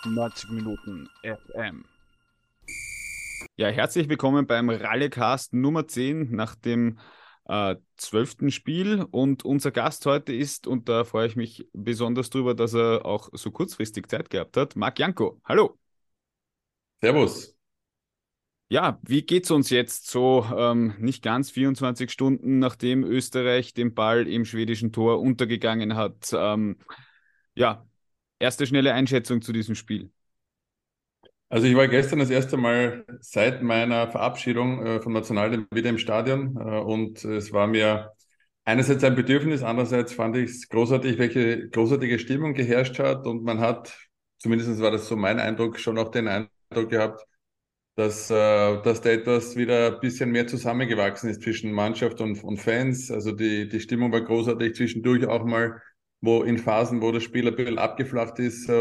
90 Minuten FM. Ja, herzlich willkommen beim Rallycast Nummer 10 nach dem 12. Spiel. Und unser Gast heute ist, und da freue ich mich besonders drüber, dass er auch so kurzfristig Zeit gehabt hat, Marc Janko. Hallo. Servus. Ja, wie geht's uns jetzt so nicht ganz 24 Stunden, nachdem Österreich den Ball im schwedischen Tor untergegangen hat? Ja, erste schnelle Einschätzung zu diesem Spiel. Also ich war gestern das erste Mal seit meiner Verabschiedung vom Nationalteam wieder im Stadion und es war mir einerseits ein Bedürfnis, andererseits fand ich es großartig, welche großartige Stimmung geherrscht hat und man hat, zumindest war das so mein Eindruck, schon auch den Eindruck gehabt, dass da etwas wieder ein bisschen mehr zusammengewachsen ist zwischen Mannschaft und Fans. Also die Stimmung war großartig, zwischendurch auch mal, wo in Phasen, wo das Spiel ein bisschen abgeflacht ist,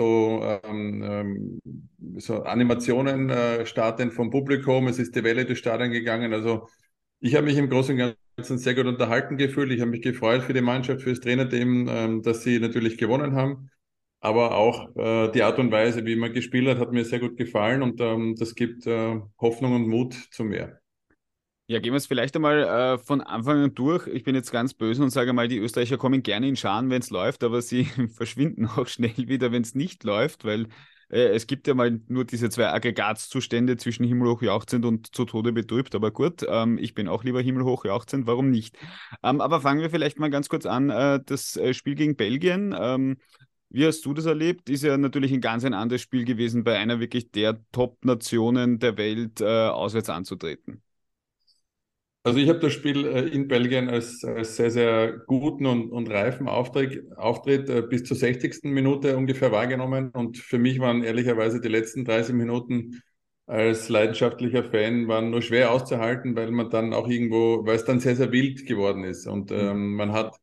so Animationen starten vom Publikum. Es ist die Welle durchs Stadion gegangen. Also ich habe mich im Großen und Ganzen sehr gut unterhalten gefühlt. Ich habe mich gefreut für die Mannschaft, für das Trainerteam, dass sie natürlich gewonnen haben. Aber auch die Art und Weise, wie man gespielt hat, hat mir sehr gut gefallen und das gibt Hoffnung und Mut zu mehr. Ja, gehen wir es vielleicht einmal von Anfang an durch. Ich bin jetzt ganz böse und sage mal, die Österreicher kommen gerne in Scharen, wenn es läuft, aber sie verschwinden auch schnell wieder, wenn es nicht läuft, weil es gibt ja mal nur diese zwei Aggregatzustände zwischen himmelhoch jauchzend und zu Tode betrübt. Aber gut, ich bin auch lieber himmelhoch jauchzend, warum nicht? Aber fangen wir vielleicht mal ganz kurz an. Das Spiel gegen Belgien. Wie hast du das erlebt? Ist ja natürlich ein anderes Spiel gewesen, bei einer wirklich der Top-Nationen der Welt auswärts anzutreten. Also ich habe das Spiel in Belgien als sehr, sehr guten und reifen Auftritt bis zur 60. Minute ungefähr wahrgenommen. Und für mich waren ehrlicherweise die letzten 30 Minuten als leidenschaftlicher Fan waren nur schwer auszuhalten, weil man dann auch irgendwo, weil es dann sehr, sehr wild geworden ist. Und man hat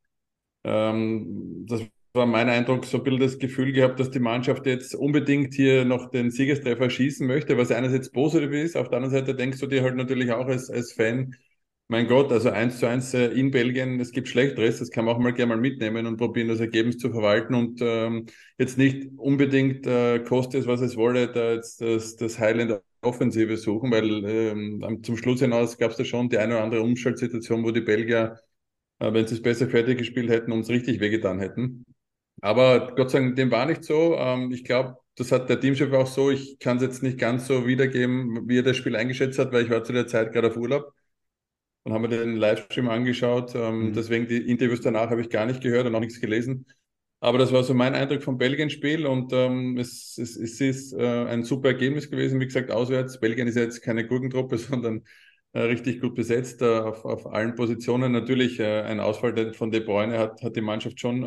das war mein Eindruck, so ein bisschen das Gefühl gehabt, dass die Mannschaft jetzt unbedingt hier noch den Siegestreffer schießen möchte, was einerseits positiv ist, auf der anderen Seite denkst du dir halt natürlich auch als Fan, mein Gott, also 1:1 in Belgien, es gibt Schlechteres, das kann man auch mal gerne mal mitnehmen und probieren, das Ergebnis zu verwalten und jetzt nicht unbedingt, koste es, was es wolle, da jetzt das Heil in der Offensive suchen, weil zum Schluss hinaus gab es da schon die eine oder andere Umschaltsituation, wo die Belgier wenn sie es besser fertig gespielt hätten, uns richtig wehgetan hätten. Aber Gott sei Dank, dem war nicht so. Ich glaube, das hat der Teamchef auch so. Ich kann es jetzt nicht ganz so wiedergeben, wie er das Spiel eingeschätzt hat, weil ich war zu der Zeit gerade auf Urlaub und habe mir den Livestream angeschaut. Mhm. Deswegen die Interviews danach habe ich gar nicht gehört und auch nichts gelesen. Aber das war so mein Eindruck vom Belgien-Spiel und es ist ein super Ergebnis gewesen. Wie gesagt, auswärts. Belgien ist ja jetzt keine Gurkentruppe, sondern richtig gut besetzt auf allen Positionen. Natürlich ein Ausfall von De Bruyne hat die Mannschaft schon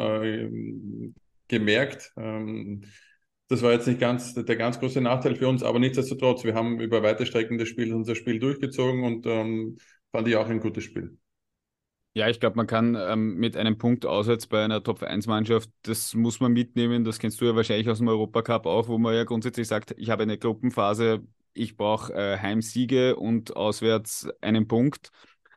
gemerkt. Das war jetzt nicht ganz der ganz große Nachteil für uns, aber nichtsdestotrotz, wir haben über weite Strecken des Spiels unser Spiel durchgezogen und fand ich auch ein gutes Spiel. Ja, ich glaube, man kann mit einem Punkt auswärts bei einer Top-1-Mannschaft, das muss man mitnehmen. Das kennst du ja wahrscheinlich aus dem Europacup auch, wo man ja grundsätzlich sagt, ich habe eine Gruppenphase, ich brauche Heimsiege und auswärts einen Punkt.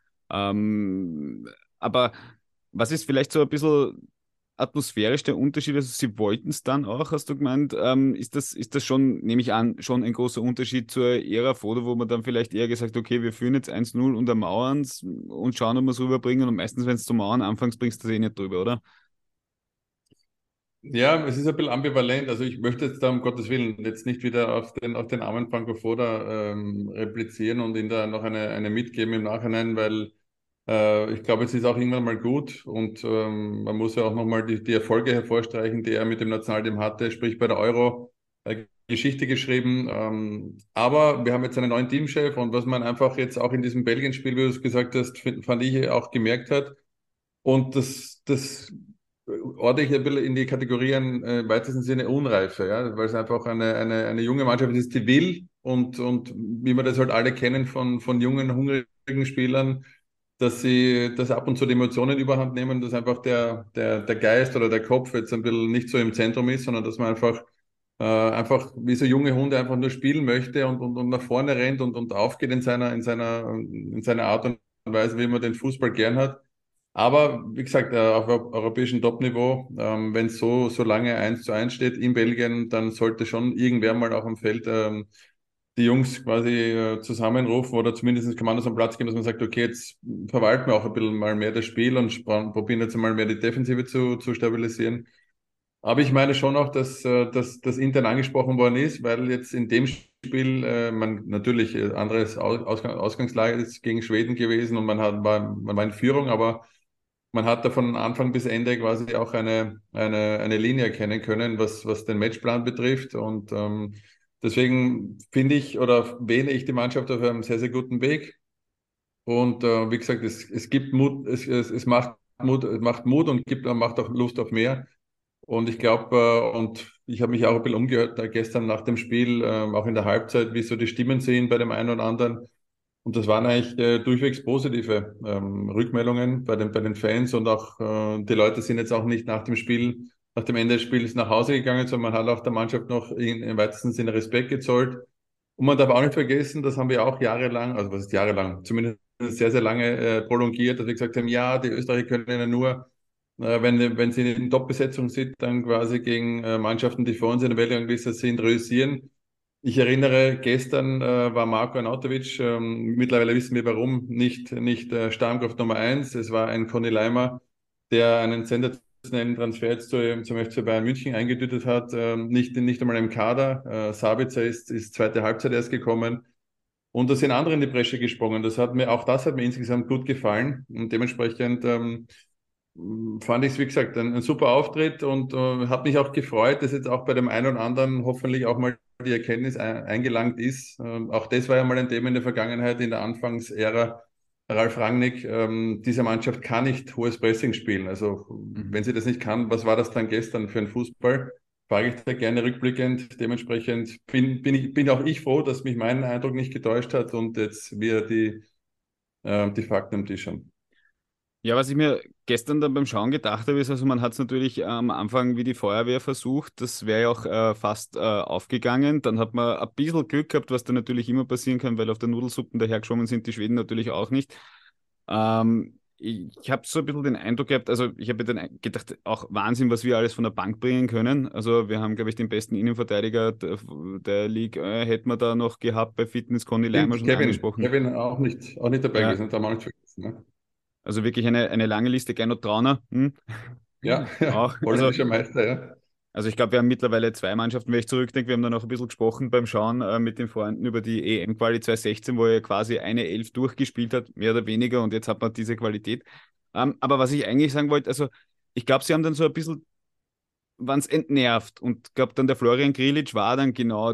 Aber was ist vielleicht so ein bisschen atmosphärisch der Unterschied? Also sie wollten es dann auch, hast du gemeint. Ist das schon, nehme ich an, schon ein großer Unterschied zur Ära vor, wo man dann vielleicht eher gesagt, okay, wir führen jetzt 1:0 und ermauern es und schauen, ob wir es rüberbringen. Und meistens, wenn es zum Mauern anfängst, bringst du das eh nicht drüber, oder? Ja, es ist ein bisschen ambivalent. Also ich möchte jetzt da um Gottes Willen jetzt nicht wieder auf den armen Franco Foda replizieren und ihm da noch eine mitgeben im Nachhinein, weil ich glaube, es ist auch irgendwann mal gut und man muss ja auch nochmal die Erfolge hervorstreichen, die er mit dem Nationalteam hatte, sprich bei der Euro Geschichte geschrieben. Aber wir haben jetzt einen neuen Teamchef und was man einfach jetzt auch in diesem Belgien-Spiel, wie du es gesagt hast, fand ich auch gemerkt hat, und das ordne ich ein bisschen in die Kategorien im weitesten Sinne Unreife, ja, weil es einfach eine junge Mannschaft ist, die will und wie wir das halt alle kennen von jungen, hungrigen Spielern, dass sie, dass ab und zu die Emotionen überhand nehmen, dass einfach der Geist oder der Kopf jetzt ein bisschen nicht so im Zentrum ist, sondern dass man einfach wie so junge Hunde einfach nur spielen möchte und nach vorne rennt und aufgeht in seiner Art und Weise, wie man den Fußball gern hat. Aber wie gesagt, auf europäischem Topniveau, wenn es so lange 1:1 steht in Belgien, dann sollte schon irgendwer mal auch am Feld die Jungs quasi zusammenrufen oder zumindest Kommandos am Platz geben, dass man sagt, okay, jetzt verwalten wir auch ein bisschen mal mehr das Spiel und probieren jetzt mal mehr die Defensive zu stabilisieren. Aber ich meine schon auch, dass das intern angesprochen worden ist, weil jetzt in dem Spiel man natürlich anderes Ausgangslage ist gegen Schweden gewesen und man war in Führung, aber man hat da von Anfang bis Ende quasi auch eine Linie erkennen können, was den Matchplan betrifft. Und deswegen finde ich oder wähne ich die Mannschaft auf einem sehr, sehr guten Weg. Und wie gesagt, es gibt Mut, es macht Mut und macht auch Lust auf mehr. Und ich glaube, und ich habe mich auch ein bisschen umgehört gestern nach dem Spiel, auch in der Halbzeit, wie so die Stimmen sind bei dem einen oder anderen. Und das waren eigentlich durchwegs positive Rückmeldungen bei den Fans und auch die Leute sind jetzt auch nicht nach dem Spiel, nach dem Ende des Spiels nach Hause gegangen, sondern man hat auch der Mannschaft noch im weitesten Sinne Respekt gezollt. Und man darf auch nicht vergessen, das haben wir auch jahrelang, also was ist jahrelang, zumindest sehr, sehr lange prolongiert, dass wir gesagt haben, ja, die Österreicher können ja nur wenn sie in Top-Besetzung sind, dann quasi gegen Mannschaften, die vor uns in der Weltrangliste sind, reüssieren. Ich erinnere, gestern war Marko Arnautovic, mittlerweile wissen wir warum, nicht Stammkraft Nummer eins. Es war ein Conny Leimer, der einen sensationellen Transfer jetzt zum FC Bayern München eingetütet hat, nicht einmal im Kader. Sabitzer ist zweite Halbzeit erst gekommen. Und da sind andere in die Bresche gesprungen. Auch das hat mir insgesamt gut gefallen. Und dementsprechend fand ich es, wie gesagt, ein super Auftritt und hat mich auch gefreut, dass jetzt auch bei dem einen oder anderen hoffentlich auch mal die Erkenntnis eingelangt ist. Auch das war ja mal ein Thema in der Vergangenheit, in der Anfangsära. Ralf Rangnick, diese Mannschaft kann nicht hohes Pressing spielen. Also Mhm. wenn sie das nicht kann, was war das dann gestern für ein Fußball? Frage ich da gerne rückblickend. Dementsprechend bin auch ich froh, dass mich mein Eindruck nicht getäuscht hat und jetzt wir die Fakten am Tisch haben. Ja, was ich mir gestern dann beim Schauen gedacht habe, ist, also man hat es natürlich am Anfang wie die Feuerwehr versucht, das wäre ja auch fast aufgegangen. Dann hat man ein bisschen Glück gehabt, was da natürlich immer passieren kann, weil auf der Nudelsuppen dahergeschwommen sind die Schweden natürlich auch nicht. Ich habe so ein bisschen den Eindruck gehabt, also ich habe mir dann gedacht, auch Wahnsinn, was wir alles von der Bank bringen können. Also wir haben, glaube ich, den besten Innenverteidiger der League, hätten wir da noch gehabt bei Fitness, Conny Leimer Stimmt, schon angesprochen. Kevin auch nicht dabei Ja, gewesen, das haben wir auch nicht vergessen. Ne? also wirklich eine lange Liste, Gernot Trauner. Ja, ja, Auch, holländischer Meister, ja. also ich glaube, wir haben mittlerweile zwei Mannschaften, wenn ich zurückdenke, wir haben dann noch ein bisschen gesprochen beim Schauen mit den Freunden über die EM-Quali 2016, wo er quasi eine Elf durchgespielt hat, mehr oder weniger, und jetzt hat man diese Qualität. Aber was ich eigentlich sagen wollte, also ich glaube, sie haben dann so ein bisschen, waren es entnervt, und glaube dann der Florian Grilic war dann genau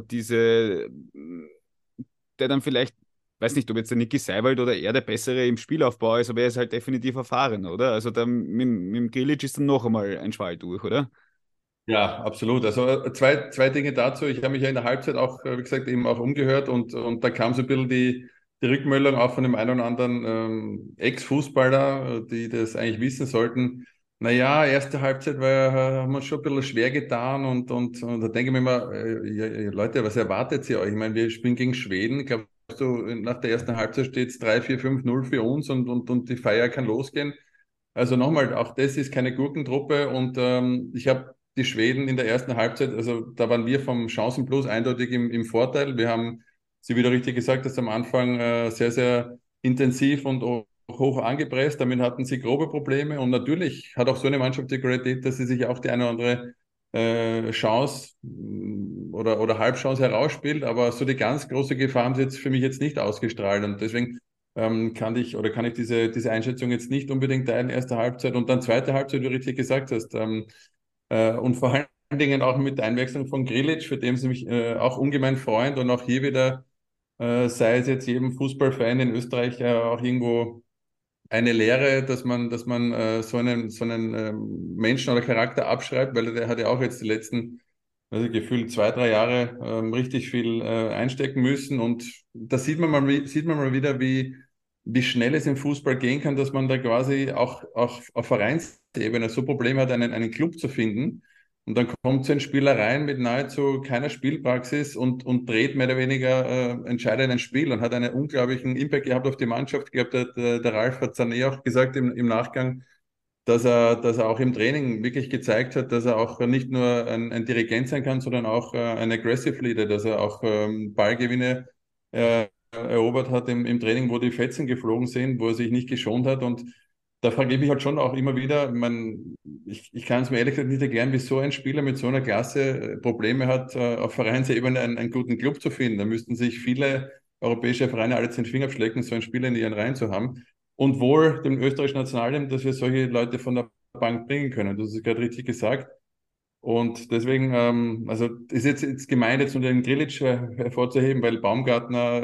der dann vielleicht, weiß nicht, ob jetzt der Niki Seiwald oder er der Bessere im Spielaufbau ist, aber er ist halt definitiv erfahren, oder? Also dann mit dem Grilic ist dann noch einmal ein Schwall durch, oder? Ja, absolut. Also zwei Dinge dazu. Ich habe mich ja in der Halbzeit auch, wie gesagt, eben auch umgehört und da kam so ein bisschen die Rückmeldung auch von dem einen oder anderen Ex-Fußballer, die das eigentlich wissen sollten. Naja, erste Halbzeit haben wir uns schon ein bisschen schwer getan und da denke ich mir immer, ja, Leute, was erwartet ihr euch? Ich meine, wir spielen gegen Schweden. Glaubst du, nach der ersten Halbzeit steht es 3-4-5-0 für uns und die Feier kann losgehen? Also nochmal, auch das ist keine Gurkentruppe und ich habe die Schweden in der ersten Halbzeit, also da waren wir vom Chancenplus eindeutig im Vorteil. Wir haben, Sie wieder richtig gesagt, dass am Anfang sehr, sehr intensiv und auch hoch angepresst. Damit hatten sie grobe Probleme und natürlich hat auch so eine Mannschaft die Qualität, dass sie sich auch die eine oder andere Chance oder Halbchance herausspielt, aber so die ganz große Gefahr haben sie jetzt für mich jetzt nicht ausgestrahlt und deswegen kann ich diese Einschätzung jetzt nicht unbedingt teilen, erste Halbzeit und dann zweite Halbzeit, wie du richtig gesagt hast. Und vor allen Dingen auch mit der Einwechslung von Grilic, für den sie mich auch ungemein freuen und auch hier wieder, sei es jetzt jedem Fußballfan in Österreich auch irgendwo eine Lehre, dass man so einen Menschen oder Charakter abschreibt, weil der hat ja auch jetzt die letzten, also gefühlt 2, 3 Jahre richtig viel einstecken müssen. Und da sieht man mal wieder, wie schnell es im Fußball gehen kann, dass man da quasi auch auf Vereinsebene so Probleme hat, einen Club zu finden. Und dann kommt so ein Spieler rein mit nahezu keiner Spielpraxis und dreht mehr oder weniger entscheidend ein Spiel und hat einen unglaublichen Impact gehabt auf die Mannschaft gehabt. Der Ralf hat es dann eh auch gesagt im Nachgang. dass er auch im Training wirklich gezeigt hat, dass er auch nicht nur ein Dirigent sein kann, sondern auch ein Aggressive Leader, dass er auch Ballgewinne erobert hat im Training, wo die Fetzen geflogen sind, wo er sich nicht geschont hat. Und da frage ich mich halt schon auch immer wieder, ich kann es mir ehrlich gesagt nicht erklären, wie so ein Spieler mit so einer Klasse Probleme hat, auf Vereinsebene einen guten Club zu finden. Da müssten sich viele europäische Vereine alle 10 Finger abschlecken, so einen Spieler in ihren Reihen zu haben. Und wohl dem österreichischen Nationalteam, dass wir solche Leute von der Bank bringen können. Das ist gerade richtig gesagt. Und deswegen, also ist jetzt gemeint, jetzt nur den Grilic hervorzuheben, weil Baumgartner,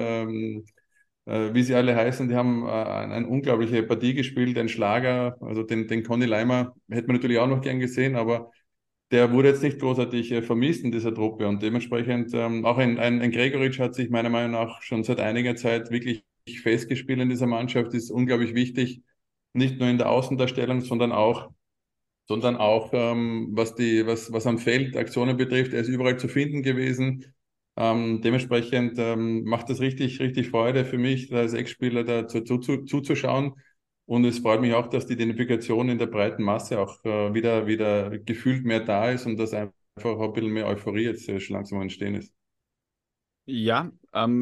wie sie alle heißen, die haben eine unglaubliche Partie gespielt, ein Schlager, also den Conny Leimer hätte man natürlich auch noch gern gesehen, aber der wurde jetzt nicht großartig vermisst in dieser Truppe und dementsprechend auch ein Gregoritsch hat sich meiner Meinung nach schon seit einiger Zeit wirklich festgespielt in dieser Mannschaft, ist unglaublich wichtig, nicht nur in der Außendarstellung, sondern auch was am Feld Aktionen betrifft. Er ist überall zu finden gewesen. Dementsprechend macht das richtig, richtig Freude für mich, als Ex-Spieler da zuzuschauen. Und es freut mich auch, dass die Identifikation in der breiten Masse auch wieder gefühlt mehr da ist und dass einfach auch ein bisschen mehr Euphorie jetzt schon langsam entstehen ist. Ja,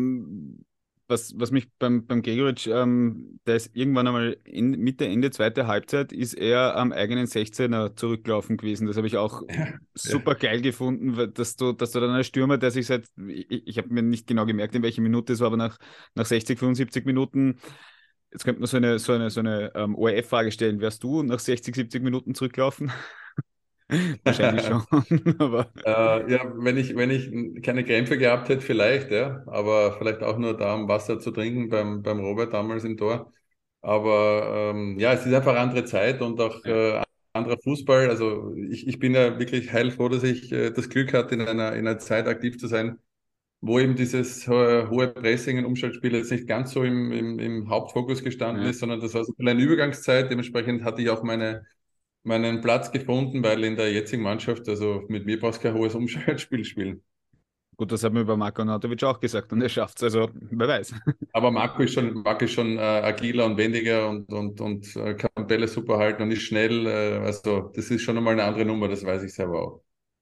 was mich beim Gregoritsch, der ist irgendwann einmal Mitte, Ende zweite Halbzeit, ist er am eigenen 16er zurückgelaufen gewesen. Das habe ich auch Ja. super geil gefunden, dass du dann als Stürmer, der sich ich habe mir nicht genau gemerkt, in welcher Minute es war, aber nach 60, 75 Minuten, jetzt könnte man so eine ORF-Frage stellen, wärst du nach 60, 70 Minuten zurückgelaufen? Wahrscheinlich schon, aber Ja, wenn ich keine Krämpfe gehabt hätte, vielleicht, ja, aber vielleicht auch nur da, um Wasser zu trinken beim Robert damals im Tor. Aber ja, es ist einfach eine andere Zeit und auch ja, anderer Fußball. Also ich bin ja wirklich heilfroh, dass ich das Glück hatte, in einer Zeit aktiv zu sein, wo eben dieses hohe Pressing und Umschaltspiel jetzt nicht ganz so im Hauptfokus gestanden ja. ist, sondern das war so eine Übergangszeit. Dementsprechend hatte ich auch meinen Platz gefunden, weil in der jetzigen Mannschaft, also mit mir brauchst du kein hohes Umschaltspiel spielen. Gut, das hat mir über Marko Arnautovic auch gesagt und er schafft es, also wer weiß. Aber Marco ist schon agiler und wendiger und kann Bälle super halten und ist schnell. Also das ist schon einmal eine andere Nummer, das weiß ich selber auch.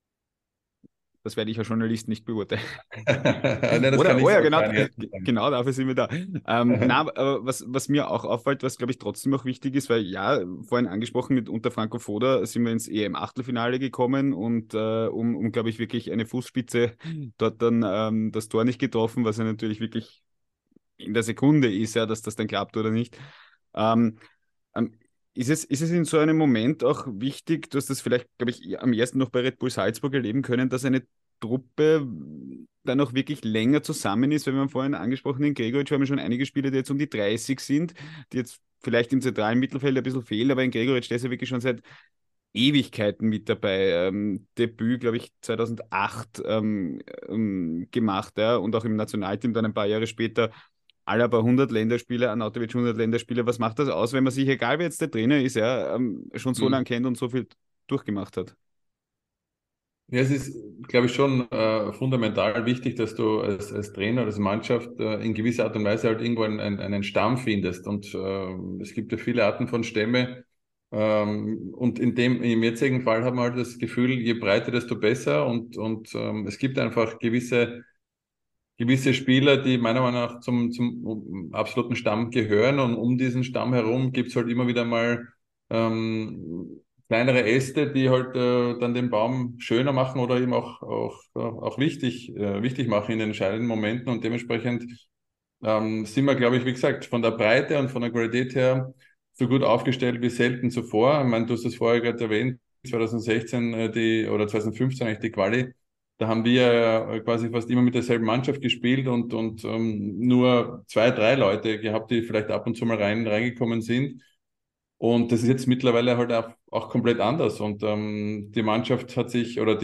Das werde ich als Journalist nicht beurteilen. Nein, das kann Oder, oh ich ja, aus genau, meinen Herzen sagen. genau dafür sind wir da. Na, aber was mir auch auffällt, was glaube ich trotzdem noch wichtig ist, weil ja, vorhin angesprochen, mit unter Franco Foda sind wir ins EM-Achtelfinale gekommen und um glaube ich, wirklich eine Fußspitze dort dann das Tor nicht getroffen, was ja natürlich wirklich in der Sekunde ist, ja, dass das dann klappt oder nicht. Ähm, ähm, ist es in so einem Moment auch wichtig, du hast das vielleicht, glaube ich, am ersten noch bei Red Bull Salzburg erleben können, dass eine Truppe dann auch wirklich länger zusammen ist, weil wir haben vorhin angesprochen, in Gregoritsch haben wir schon einige Spieler, die jetzt um die 30 sind, die jetzt vielleicht im zentralen Mittelfeld ein bisschen fehlen, aber in Gregoritsch, der ist ja wirklich schon seit Ewigkeiten mit dabei. Debüt, glaube ich, 2008 gemacht, ja, und auch im Nationalteam dann ein paar Jahre später Alaba 100 Länderspiele, Arnautovic 100 Länderspiele. Was macht das aus, wenn man sich, egal wer jetzt der Trainer ist, ja, schon so lange Hm. kennt und so viel durchgemacht hat? Ja, es ist, glaube ich, schon fundamental wichtig, dass du als Trainer, als Mannschaft in gewisser Art und Weise halt irgendwo einen Stamm findest. Und es gibt ja viele Arten von Stämme. Und im jetzigen Fall haben wir halt das Gefühl, je breiter, desto besser. Und es gibt einfach gewisse Spieler, die meiner Meinung nach zum absoluten Stamm gehören. Und um diesen Stamm herum gibt es halt immer wieder mal kleinere Äste, die halt dann den Baum schöner machen oder eben auch wichtig machen in den entscheidenden Momenten. Und dementsprechend sind wir, glaube ich, wie gesagt, von der Breite und von der Qualität her so gut aufgestellt wie selten zuvor. Ich meine, du hast es vorher gerade erwähnt, 2016 oder 2015 eigentlich die Quali. Da haben wir quasi fast immer mit derselben Mannschaft gespielt und nur zwei, drei Leute gehabt, die vielleicht ab und zu mal reingekommen sind. Und das ist jetzt mittlerweile halt auch komplett anders. Und die Mannschaft hat sich, oder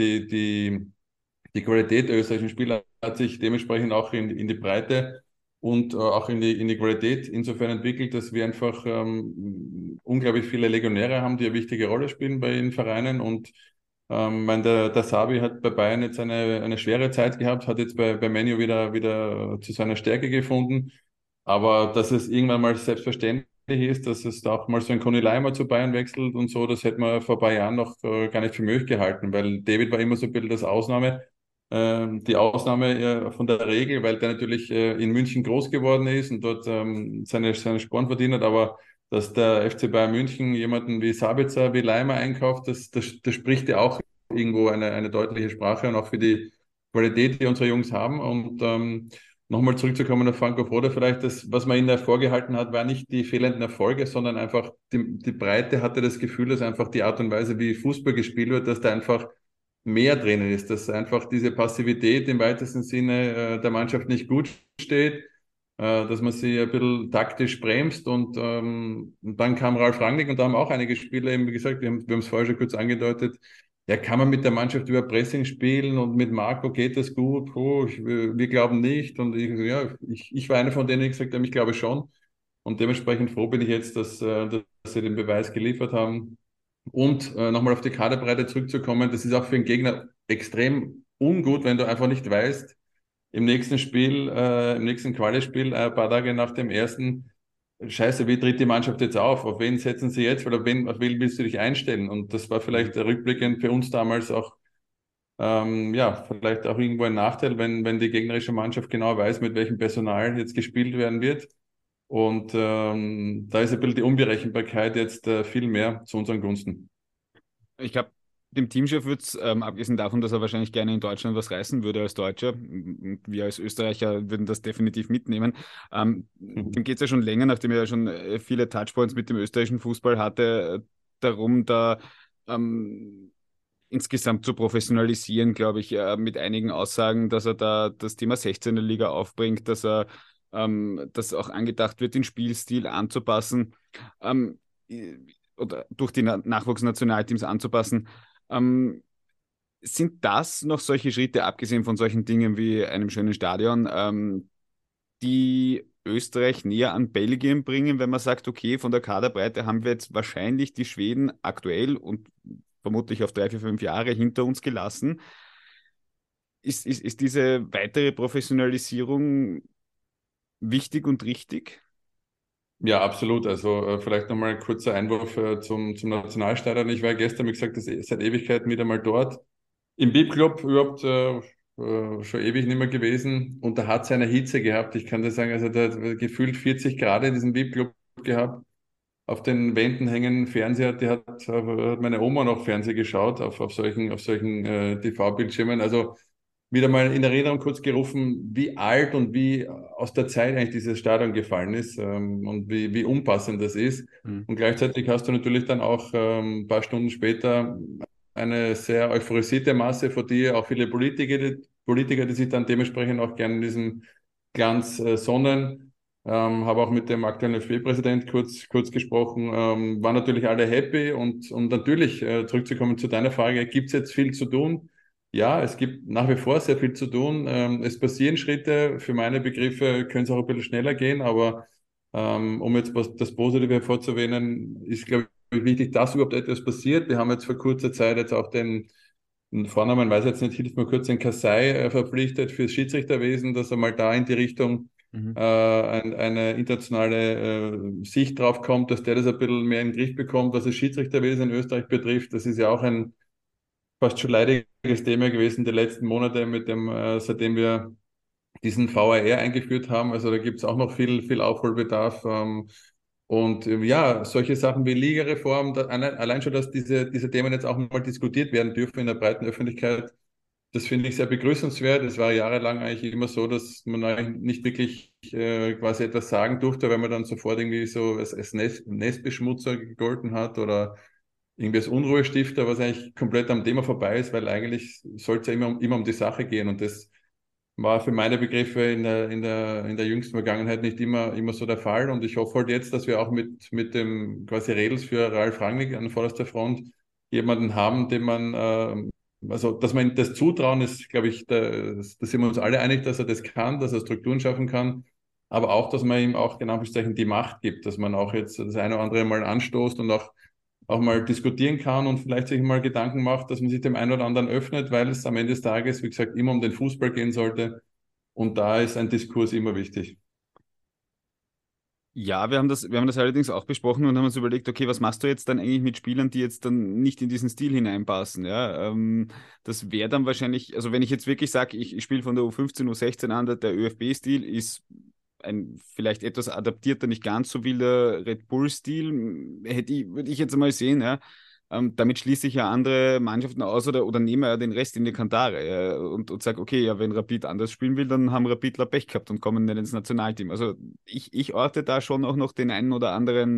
die Qualität der österreichischen Spieler hat sich dementsprechend auch in die Breite und auch in die Qualität insofern entwickelt, dass wir einfach unglaublich viele Legionäre haben, die eine wichtige Rolle spielen bei den Vereinen. Und mein, der Sabi hat bei Bayern jetzt eine schwere Zeit gehabt, hat jetzt bei Man U wieder zu seiner Stärke gefunden. Aber dass es irgendwann mal selbstverständlich ist, dass es da auch mal so ein Conny Leimer zu Bayern wechselt und so. Das hätte man vor ein paar Jahren noch gar nicht für möglich gehalten, weil David war immer so ein bisschen die Ausnahme von der Regel, weil der natürlich in München groß geworden ist und dort seine Sporen verdient hat. Aber dass der FC Bayern München jemanden wie Sabitzer, wie Leimer einkauft, das spricht ja auch irgendwo eine deutliche Sprache und auch für die Qualität, die unsere Jungs haben. Und nochmal zurückzukommen auf Franco Foda, vielleicht das, was man ihnen vorgehalten hat, war nicht die fehlenden Erfolge, sondern einfach die Breite hatte das Gefühl, dass einfach die Art und Weise, wie Fußball gespielt wird, dass da einfach mehr drinnen ist, dass einfach diese Passivität im weitesten Sinne der Mannschaft nicht gut steht, dass man sie ein bisschen taktisch bremst und dann kam Ralf Rangnick und da haben auch einige Spieler eben wie gesagt, wir haben es vorher schon kurz angedeutet, ja, kann man mit der Mannschaft über Pressing spielen und mit Marco geht das gut? Wir glauben nicht. Und ich war einer von denen, die gesagt haben, ich glaube schon. Und dementsprechend froh bin ich jetzt, dass sie den Beweis geliefert haben. Und nochmal auf die Kaderbreite zurückzukommen, das ist auch für den Gegner extrem ungut, wenn du einfach nicht weißt, im nächsten Quali-Spiel, ein paar Tage nach dem ersten, Scheiße, wie tritt die Mannschaft jetzt auf? Auf wen setzen sie jetzt? Oder auf wen willst du dich einstellen? Und das war vielleicht rückblickend für uns damals auch, ja, vielleicht auch irgendwo ein Nachteil, wenn die gegnerische Mannschaft genau weiß, mit welchem Personal jetzt gespielt werden wird. Und da ist ein bisschen die Unberechenbarkeit jetzt viel mehr zu unseren Gunsten. Ich glaube, dem Teamchef wird es, abgesehen davon, dass er wahrscheinlich gerne in Deutschland was reißen würde als Deutscher, und wir als Österreicher würden das definitiv mitnehmen, dem geht es ja schon länger, nachdem er ja schon viele Touchpoints mit dem österreichischen Fußball hatte, darum, da ähm, insgesamt zu professionalisieren, glaube ich, mit einigen Aussagen, dass er da das Thema 16er Liga aufbringt, dass er dass auch angedacht wird, den Spielstil anzupassen. Ähm, oder durch die Nachwuchsnationalteams anzupassen. Ähm, sind das noch solche Schritte, abgesehen von solchen Dingen wie einem schönen Stadion, die Österreich näher an Belgien bringen, wenn man sagt, okay, von der Kaderbreite haben wir jetzt wahrscheinlich die Schweden aktuell und vermutlich auf 3, 4, 5 Jahre hinter uns gelassen. Ist diese weitere Professionalisierung wichtig und richtig? Ja, absolut. Also vielleicht nochmal ein kurzer Einwurf zum Nationalstadion. Ich war gestern, wie gesagt, seit Ewigkeiten wieder mal dort. Im BIP-Club überhaupt schon ewig nicht mehr gewesen. Und da hat es eine Hitze gehabt. Ich kann dir sagen, also da hat gefühlt 40 Grad in diesem BIP-Club gehabt. Auf den Wänden hängen Fernseher. Hat meine Oma noch Fernsehen geschaut auf solchen TV-Bildschirmen. Also wieder mal in Erinnerung kurz gerufen, wie alt und wie aus der Zeit eigentlich dieses Stadion gefallen ist und wie unpassend das ist. Hm. Und gleichzeitig hast du natürlich dann auch ein paar Stunden später eine sehr euphorisierte Masse, vor dir auch viele Politiker, die sich dann dementsprechend auch gerne in diesem Glanz sonnen. Habe auch mit dem aktuellen ÖFB-Präsident kurz gesprochen, waren natürlich alle happy und natürlich, zurückzukommen zu deiner Frage, gibt es jetzt viel zu tun? Ja, es gibt nach wie vor sehr viel zu tun. Es passieren Schritte. Für meine Begriffe können es auch ein bisschen schneller gehen, aber um jetzt das Positive hervorzuheben, ist, glaube ich, wichtig, dass überhaupt etwas passiert. Wir haben jetzt vor kurzer Zeit jetzt auch den Vornamen, weiß jetzt nicht, hilft mir kurz, den Kassai verpflichtet fürs Schiedsrichterwesen, dass er mal da in die Richtung Mhm. eine internationale Sicht drauf kommt, dass der das ein bisschen mehr in den Griff bekommt, was das Schiedsrichterwesen in Österreich betrifft. Das ist ja auch ein fast schon leidiges Thema gewesen die letzten Monate seitdem wir diesen VAR eingeführt haben. Also da gibt es auch noch viel Aufholbedarf. Ja, solche Sachen wie Ligareform, allein schon, dass diese Themen jetzt auch mal diskutiert werden dürfen in der breiten Öffentlichkeit, das finde ich sehr begrüßenswert. Es war jahrelang eigentlich immer so, dass man eigentlich nicht wirklich quasi etwas sagen durfte, weil man dann sofort irgendwie so als Nestbeschmutzer gegolten hat oder irgendwie als Unruhestifter, was eigentlich komplett am Thema vorbei ist, weil eigentlich soll es ja immer um die Sache gehen. Und das war für meine Begriffe in der jüngsten Vergangenheit nicht immer so der Fall. Und ich hoffe halt jetzt, dass wir auch mit dem quasi Redels für Ralf Rangnick an vorderster Front jemanden haben, also dass man ihm das zutrauen ist, glaube ich, da sind wir uns alle einig, dass er das kann, dass er Strukturen schaffen kann, aber auch, dass man ihm auch genau besprechen die Macht gibt, dass man auch jetzt das eine oder andere mal anstoßt und auch mal diskutieren kann und vielleicht sich mal Gedanken macht, dass man sich dem einen oder anderen öffnet, weil es am Ende des Tages, wie gesagt, immer um den Fußball gehen sollte. Und da ist ein Diskurs immer wichtig. Ja, wir haben das allerdings auch besprochen und haben uns überlegt, okay, was machst du jetzt dann eigentlich mit Spielern, die jetzt dann nicht in diesen Stil hineinpassen? Ja, das wäre dann wahrscheinlich, also wenn ich jetzt wirklich sage, ich spiele von der U15, U16 an, der ÖFB-Stil ist ein vielleicht etwas adaptierter, nicht ganz so wilder Red Bull-Stil, würde ich jetzt mal sehen, ja. Damit schließe ich ja andere Mannschaften aus oder nehme ja den Rest in die Kantare, ja, und sage, okay, ja, wenn Rapid anders spielen will, dann haben Rapidler Pech gehabt und kommen nicht ins Nationalteam. Also ich orte da schon auch noch den einen oder anderen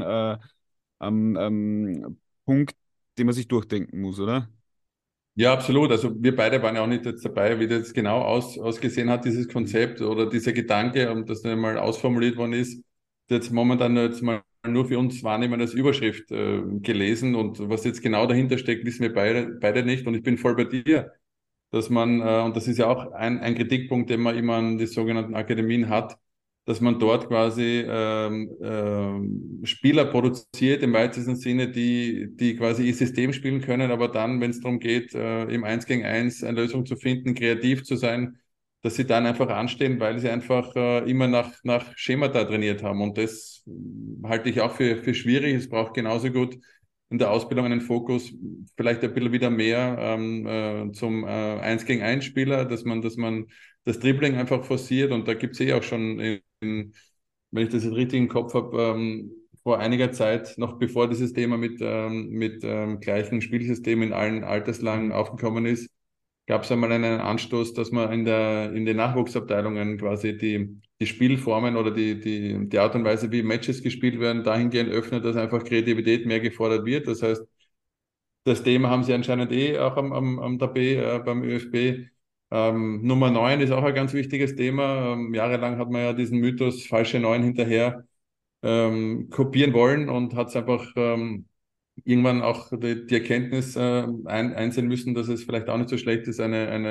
Punkt, den man sich durchdenken muss, oder? Ja, absolut. Also wir beide waren ja auch nicht jetzt dabei, wie das jetzt genau ausgesehen hat, dieses Konzept oder dieser Gedanke, das dann mal ausformuliert worden ist, jetzt momentan jetzt mal nur für uns wahrnehmen als Überschrift gelesen und was jetzt genau dahinter steckt, wissen wir beide nicht und ich bin voll bei dir, dass man, und das ist ja auch ein Kritikpunkt, den man immer an die sogenannten Akademien hat, dass man dort quasi Spieler produziert im weitesten Sinne, die quasi ihr System spielen können, aber dann, wenn es darum geht, im Eins gegen Eins eine Lösung zu finden, kreativ zu sein, dass sie dann einfach anstehen, weil sie einfach immer nach Schemata trainiert haben. Und das halte ich auch für schwierig. Es braucht genauso gut in der Ausbildung einen Fokus, vielleicht ein bisschen wieder mehr zum Eins gegen Eins Spieler, dass man das Dribbling einfach forciert und da gibt es auch schon, wenn ich das jetzt richtig im Kopf habe, vor einiger Zeit, noch bevor dieses Thema mit gleichen Spielsystem in allen Alterslagen aufgekommen ist, gab es einmal einen Anstoß, dass man in den Nachwuchsabteilungen quasi die Spielformen oder die Art und Weise, wie Matches gespielt werden, dahingehend öffnet, dass einfach Kreativität mehr gefordert wird. Das heißt, das Thema haben sie anscheinend auch am Tapet beim ÖFB. Nummer 9 ist auch ein ganz wichtiges Thema. Jahrelang hat man ja diesen Mythos falsche 9 hinterher kopieren wollen und hat es einfach irgendwann auch die Erkenntnis einsehen müssen, dass es vielleicht auch nicht so schlecht ist,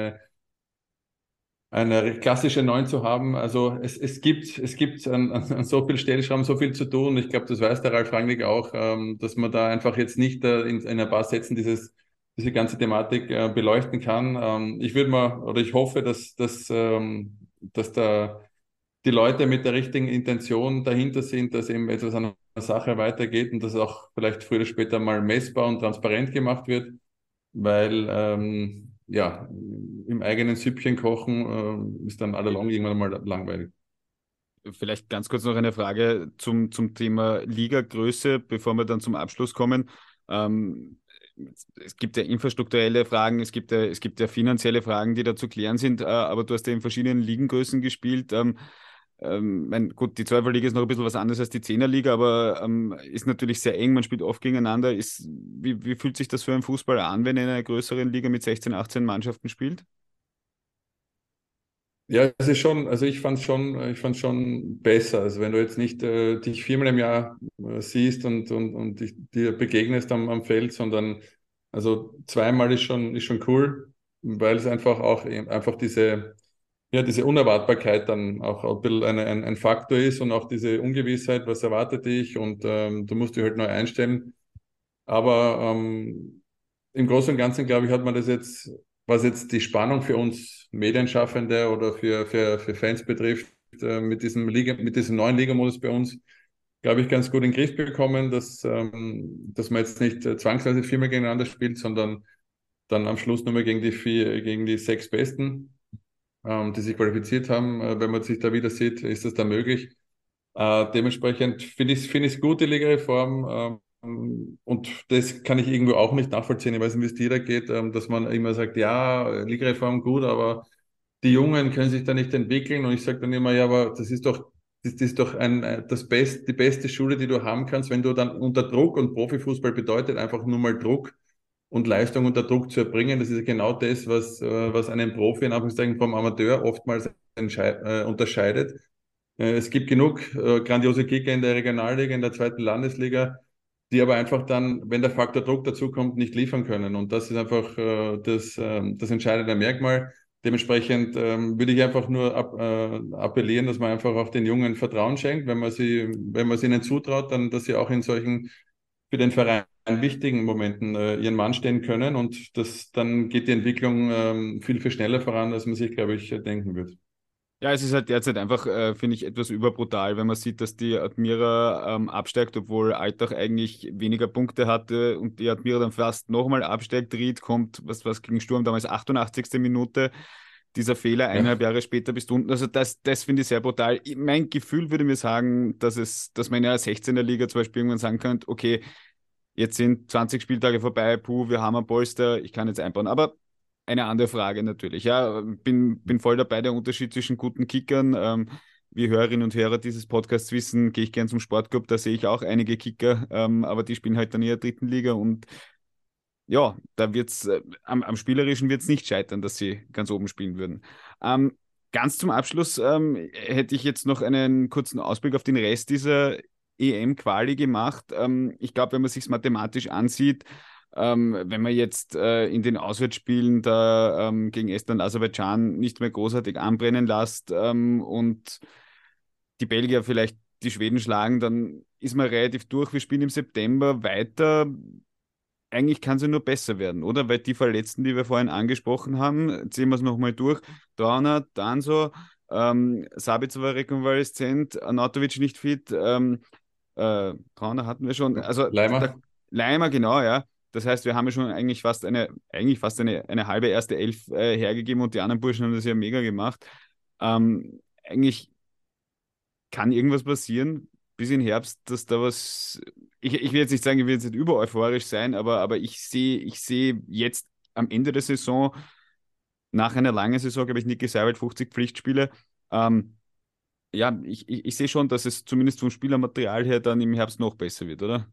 eine klassische 9 zu haben. Also es gibt an so viel Stellschrauben so viel zu tun. Ich glaube, das weiß der Ralf Rangnick auch, dass man da einfach jetzt nicht in ein paar Sätzen diese ganze Thematik beleuchten kann. Ich würde mal, oder ich hoffe, dass da die Leute mit der richtigen Intention dahinter sind, dass eben etwas an der Sache weitergeht und dass auch vielleicht früher oder später mal messbar und transparent gemacht wird, weil ja, im eigenen Süppchen kochen ist dann all along irgendwann mal langweilig. Vielleicht ganz kurz noch eine Frage zum Thema Ligagröße, bevor wir dann zum Abschluss kommen. Ähm, Es gibt ja infrastrukturelle Fragen, es gibt ja finanzielle Fragen, die da zu klären sind, aber du hast ja in verschiedenen Ligengrößen gespielt. Gut, die Zwölferliga ist noch ein bisschen was anderes als die Zehnerliga, aber ist natürlich sehr eng, man spielt oft gegeneinander. Wie fühlt sich das für einen Fußballer an, wenn er in einer größeren Liga mit 16, 18 Mannschaften spielt? Ja, es ist schon, also ich fand's schon besser. Also wenn du jetzt nicht dich viermal im Jahr siehst und dir begegnest am Feld, sondern also zweimal ist schon cool, weil es einfach auch einfach diese Unerwartbarkeit dann auch ein bisschen ein Faktor ist und auch diese Ungewissheit, was erwartet dich und du musst dich halt neu einstellen. Aber im Großen und Ganzen, glaube ich, hat man das jetzt, was jetzt die Spannung für uns Medienschaffende oder für Fans betrifft, mit diesem neuen Ligamodus bei uns, glaube ich, ganz gut in den Griff bekommen, dass man jetzt nicht zwangsweise viermal gegeneinander spielt, sondern dann am Schluss nur mehr gegen die sechs Besten, die sich qualifiziert haben. Wenn man sich da wieder sieht, ist das da möglich. Dementsprechend finde ich es gut, die Ligareform. Und das kann ich irgendwo auch nicht nachvollziehen. Ich weiß nicht, wie es dir da geht, dass man immer sagt, ja, Ligareform gut, aber die Jungen können sich da nicht entwickeln. Und ich sage dann immer, ja, aber das ist doch die beste Schule, die du haben kannst, wenn du dann unter Druck, und Profifußball bedeutet einfach nur mal Druck und Leistung unter Druck zu erbringen. Das ist ja genau das, was einen Profi in Anführungszeichen vom Amateur oftmals unterscheidet. Es gibt genug grandiose Kicker in der Regionalliga, in der zweiten Landesliga, die aber einfach dann, wenn der Faktor Druck dazukommt, nicht liefern können. Und das ist einfach das entscheidende Merkmal. Dementsprechend würde ich einfach nur appellieren, dass man einfach auch den Jungen Vertrauen schenkt, wenn man sie ihnen zutraut, dann, dass sie auch in solchen für den Verein wichtigen Momenten ihren Mann stehen können. Und dann geht die Entwicklung viel, viel schneller voran, als man sich, glaube ich, denken wird. Ja, es ist halt derzeit einfach, finde ich, etwas überbrutal, wenn man sieht, dass die Admira absteigt, obwohl Altach eigentlich weniger Punkte hatte und die Admira dann fast nochmal absteigt. Ried kommt, was gegen Sturm damals 88. Minute. Dieser Fehler, Ja. 1,5 Jahre später bist du unten. Also das finde ich sehr brutal. Mein Gefühl würde mir sagen, dass man in der 16er Liga zum Beispiel irgendwann sagen könnte, okay, jetzt sind 20 Spieltage vorbei, puh, wir haben ein Polster, ich kann jetzt einbauen. Aber eine andere Frage natürlich. Ja, bin voll dabei, der Unterschied zwischen guten Kickern. Wie Hörerinnen und Hörer dieses Podcasts wissen, gehe ich gern zum Sportclub, da sehe ich auch einige Kicker, aber die spielen halt dann in der dritten Liga und ja, da wird's, am Spielerischen wird es nicht scheitern, dass sie ganz oben spielen würden. Ähm, Ganz zum Abschluss hätte ich jetzt noch einen kurzen Ausblick auf den Rest dieser EM-Quali gemacht. Ich glaube, wenn man sich mathematisch ansieht, wenn man jetzt in den Auswärtsspielen da gegen Estland, Aserbaidschan nicht mehr großartig anbrennen lässt und die Belgier vielleicht die Schweden schlagen, dann ist man relativ durch. Wir spielen im September weiter. Eigentlich kann sie nur besser werden, oder? Weil die Verletzten, die wir vorhin angesprochen haben, ziehen wir es nochmal durch. Trauner, Danso, Sabitzer war rekonvaleszent, Arnautovic nicht fit, Trauner hatten wir schon. Also Leimer? Leimer, genau, ja. Das heißt, wir haben ja schon eigentlich fast eine halbe erste Elf hergegeben und die anderen Burschen haben das ja mega gemacht. Eigentlich kann irgendwas passieren bis in Herbst, dass da was. Ich will jetzt nicht sagen, ich will jetzt nicht über euphorisch sein, aber ich sehe jetzt am Ende der Saison, nach einer langen Saison, glaube ich, Niki Seiwald 50 Pflichtspiele. Ähm, ja, ich sehe schon, dass es zumindest vom Spielermaterial her dann im Herbst noch besser wird, oder?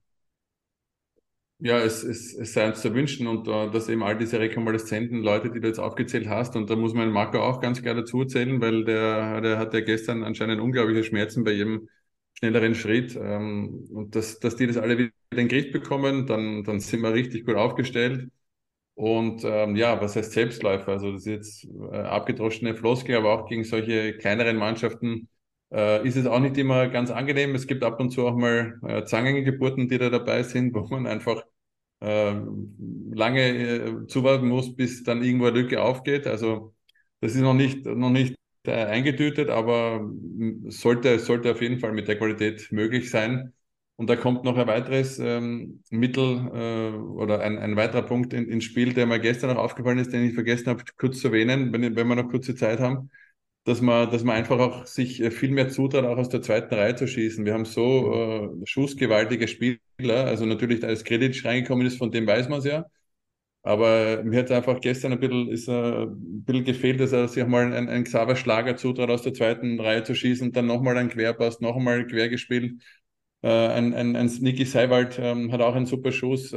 Ja, es sei uns zu wünschen und dass eben all diese rekonvaleszenten Leute, die du jetzt aufgezählt hast, und da muss man Marco auch ganz klar dazu zählen, weil der hat ja gestern anscheinend unglaubliche Schmerzen bei jedem schnelleren Schritt. Und dass die das alle wieder in den Griff bekommen, dann sind wir richtig gut aufgestellt. Und ja, was heißt Selbstläufer? Also das ist jetzt abgedroschene Floskel, aber auch gegen solche kleineren Mannschaften ist es auch nicht immer ganz angenehm. Es gibt ab und zu auch mal Zangengeburten, die da dabei sind, wo man einfach äh, lange zuwarten muss, bis dann irgendwo eine Lücke aufgeht. Also das ist noch nicht eingetütet, aber sollte auf jeden Fall mit der Qualität möglich sein. Und da kommt noch ein weiteres Mittel oder ein weiterer Punkt ins Spiel, der mir gestern noch aufgefallen ist, den ich vergessen habe, kurz zu erwähnen, wenn wir noch kurze Zeit haben, dass man einfach auch sich viel mehr zutraut, auch aus der zweiten Reihe zu schießen. Wir haben so schussgewaltige Spieler, also natürlich, als Kredic reingekommen ist, von dem weiß man es ja. Aber mir hat einfach gestern ein bisschen gefehlt, dass er sich auch mal ein Xaver Schlager zutraut, aus der zweiten Reihe zu schießen und dann nochmal ein Querpass, nochmal quer gespielt. Ein Niki Seiwald hat auch einen super Schuss.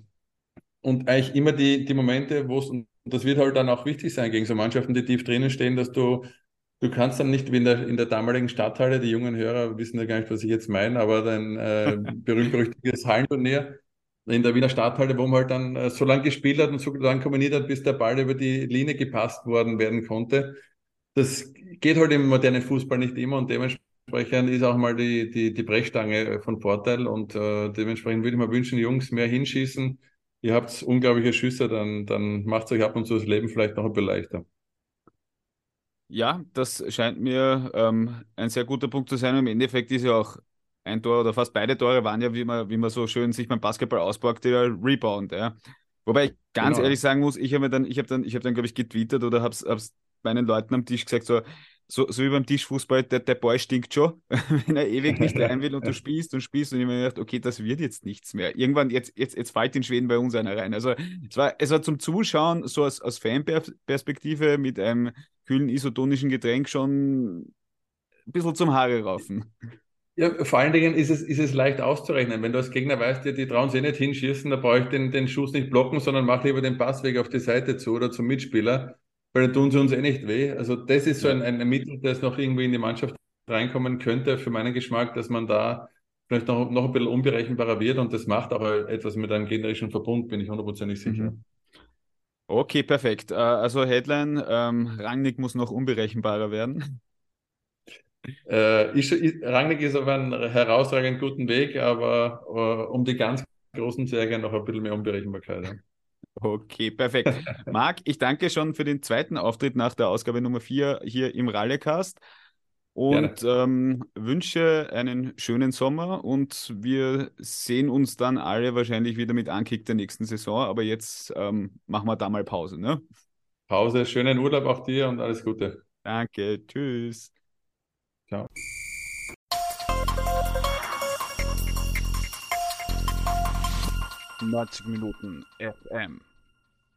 Und eigentlich immer die Momente, wo es, und das wird halt dann auch wichtig sein gegen so Mannschaften, die tief drinnen stehen, dass du kannst dann nicht wie in der damaligen Stadthalle, die jungen Hörer wissen ja gar nicht, was ich jetzt meine, aber ein berühmt-berüchtigtes Hallenturnier in der Wiener Stadthalle, wo man halt dann so lange gespielt hat und so lange kombiniert hat, bis der Ball über die Linie gepasst worden werden konnte. Das geht halt im modernen Fußball nicht immer und dementsprechend ist auch mal die Brechstange von Vorteil und dementsprechend würde ich mir wünschen, Jungs, mehr hinschießen. Ihr habt unglaubliche Schüsse, dann macht es euch ab und zu das Leben vielleicht noch ein bisschen leichter. Ja, das scheint mir ein sehr guter Punkt zu sein. Im Endeffekt ist ja auch ein Tor oder fast beide Tore waren ja, wie man so schön sich beim Basketball auspackt, der Rebound. Ja. Wobei ich ganz ehrlich Genau. sagen muss, ich habe dann, glaube ich, getwittert oder hab's meinen Leuten am Tisch gesagt, so wie beim Tischfußball, der Ball stinkt schon, wenn er ewig nicht rein will und du spielst und spielst und ich mir gedacht, okay, das wird jetzt nichts mehr. Irgendwann, jetzt fällt in Schweden bei uns einer rein. Also es war zum Zuschauen, so aus Fanperspektive mit einem kühlen isotonischen Getränk schon ein bisschen zum Haare raufen. Ja, vor allen Dingen ist es leicht auszurechnen. Wenn du als Gegner weißt, ja, die trauen sich nicht hinschießen, da brauche ich den Schuss nicht blocken, sondern mach lieber den Passweg auf die Seite zu oder zum Mitspieler, weil dann tun sie uns eh nicht weh. Also das ist so Ja. ein Mittel, das noch irgendwie in die Mannschaft reinkommen könnte, für meinen Geschmack, dass man da vielleicht noch ein bisschen unberechenbarer wird und das macht auch etwas mit einem gegnerischen Verbund, bin ich hundertprozentig sicher. Mhm. Okay, perfekt. Also Headline, Rangnick muss noch unberechenbarer werden. Rangnick ist auf einem herausragend guten Weg, aber um die ganz großen zu ärgern, noch ein bisschen mehr Unberechenbarkeit. Ja. Okay, perfekt. Marc, ich danke schon für den zweiten Auftritt nach der Ausgabe Nummer 4 hier im Rallycast und Gerne. wünsche einen schönen Sommer und wir sehen uns dann alle wahrscheinlich wieder mit Ankick der nächsten Saison, aber jetzt machen wir da mal Pause, ne? Pause, schönen Urlaub auch dir und alles Gute. Danke, tschüss. Ciao. 90 Minuten FM.